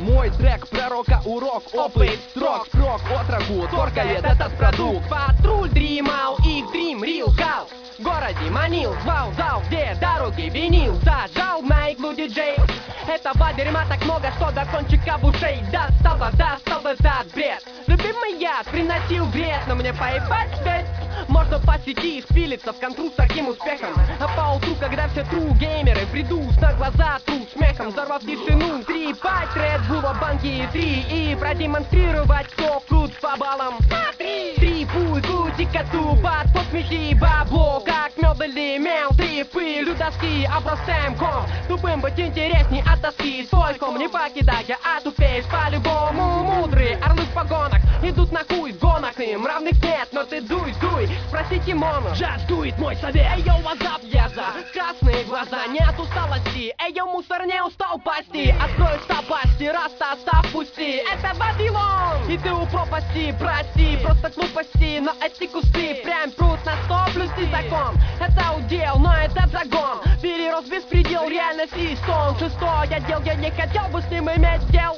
Мой трек пророка урок, опыт строк, прок отроку, торкает этот продукт. Патруль дремал, их дрим рилкал. В городе манил, звал зал, где дороги винил. Сажал на иглу диджей. Этого дерьма так много, что до кончиков ушей достал этот бред. Любимый яд приносил вред, но мне поебать ведь. Можно по сети спилиться в контру с таким успехом. А поутру, когда все true геймеры придут на глаза тру смехом, взорвав тишину, трепать Red Bull в банке 3 и продемонстрировать, кто крут по баллам. Трипуй, крути коту, под подсмехи бабло, как мед или мел, трипы, людоски, обрастаем ком. Тупым быть интересней от тоски, свой ком не покидая, а тупеешь по-любому. Мудрые орлы в погонах идут на хуй в гонах, им равных нет, но ты дуй, спроси Тимону, Джаз дует мой совет. эй, йоу, вазап, я за красные глаза, не от усталости. Эй, йоу, мусор не устал пасти, открой пасти, раста, став, пусти. Это Вавилон, и ты у пропасти, прости, просто глупости. Но эти кусты прям прут на 100 плюс ты закон. Это удел, но этот загон перерос беспредел реальности, сон. Шестой отдел, я не хотел бы с ним иметь дел.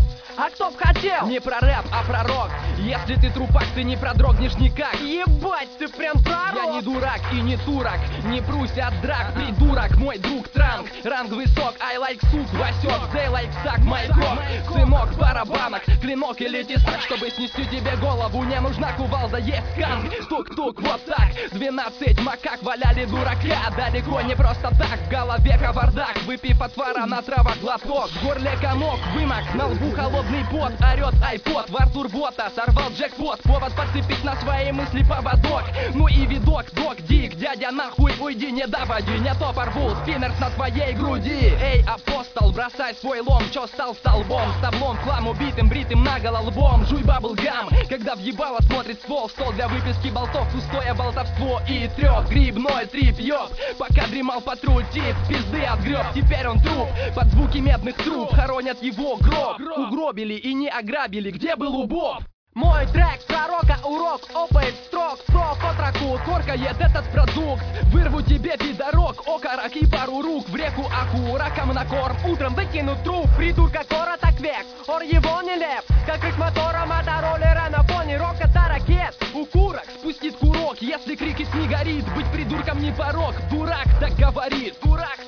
А кто б хотел? Не про рэп, а про рок. Если ты трупак, ты не продрогнешь никак. Ебать, ты прям пророк. Я не дурак и не турок, не прусь от драк, придурок, мой друг Транк. Ранг высок, I like сук, Васек, they like suck my cock. Сынок, барабанок, клинок или тесак, чтобы снести тебе голову, не нужна кувалда, есть канг. Тук-тук, вот так, 12 макак валяли дурака. Далеко не просто так, в голове кавардак. Выпив отвара на травах глоток, в горле комок, вымок, на лбу холодный пот, орет айпод, во рту рвота, сорвал джекпот, повод подцепить на свои мысли поводок. Ну и видок, док, дик, дядя нахуй уйди, не доводи, не то порву спиннерс на твоей груди. Эй, апостол, бросай свой лом, чё стал столбом, с таблом, хлам убитым, бритым наголо лбом. Жуй баблгам, когда въебало смотрит ствол, стол для выписки болтов, пустое болтовство и трёп, грибной трип, ёб. Пока дремал патруль, тип, пизды отгреб, теперь он труп, под звуки медных труб, хоронят его гроб. Угробили и не ограбили, где был убоб? Мой трек пророка урок, опыт строк, прок отроку, торкает этот продукт. Вырву тебе пидорок, окорок и пару рук в реку аху, раком на корм. Утром выкину труп, придурка короток век. Ор его нелеп, как крик мотора мотороллера на фоне рокота ракет. Укурок спустит курок, если крикет не горит, быть придурком не порок. Дурак так говорит, дурак